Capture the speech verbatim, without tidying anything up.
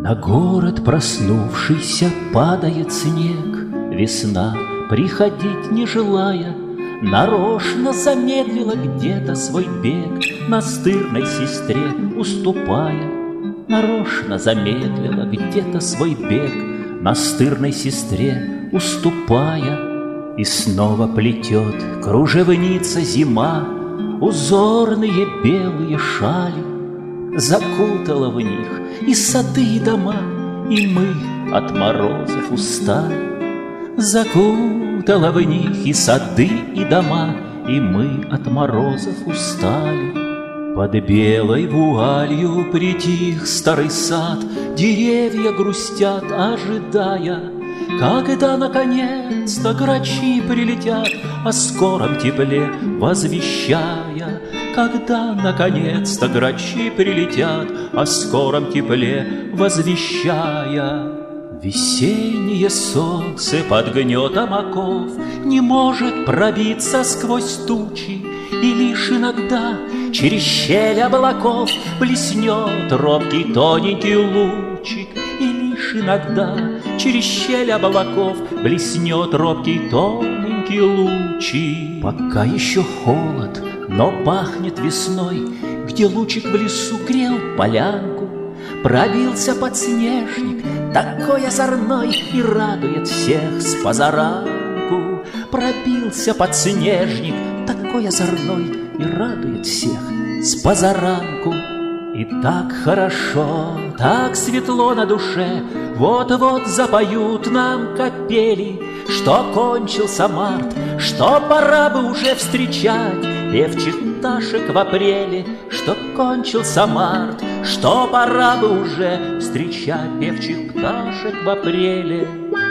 На город проснувшийся падает снег. Весна, приходить не желая, нарочно замедлила где-то свой бег, настырной сестре уступая. Нарочно замедлила где-то свой бег, настырной сестре уступая. И снова плетет кружевница зима узорные белые шали, закутала в них и сады, и дома, и мы от морозов устали. Закутала в них и сады, и дома, и мы от морозов устали. Под белой вуалью притих старый сад, деревья грустят, ожидая, когда наконец-то грачи прилетят, о скором тепле возвещая. Когда наконец-то грачи прилетят, о скором тепле возвещая. Весеннее солнце под гнетом оков не может пробиться сквозь тучи, и лишь иногда через щель облаков блеснет робкий тоненький лучик. И лишь иногда через щель облаков блеснет робкий тоненький лучик. Пока еще холод, но пахнет весной, где лучик в лесу грел полянку. Пробился подснежник, такой озорной, и радует всех с позаранку. Пробился подснежник, такой озорной, и радует всех с позаранку. И так хорошо, так светло на душе, вот-вот запоют нам капели, что кончился март, что пора бы уже встречать певчих пташек в апреле, что кончился март, что пора бы уже встречать певчих пташек в апреле.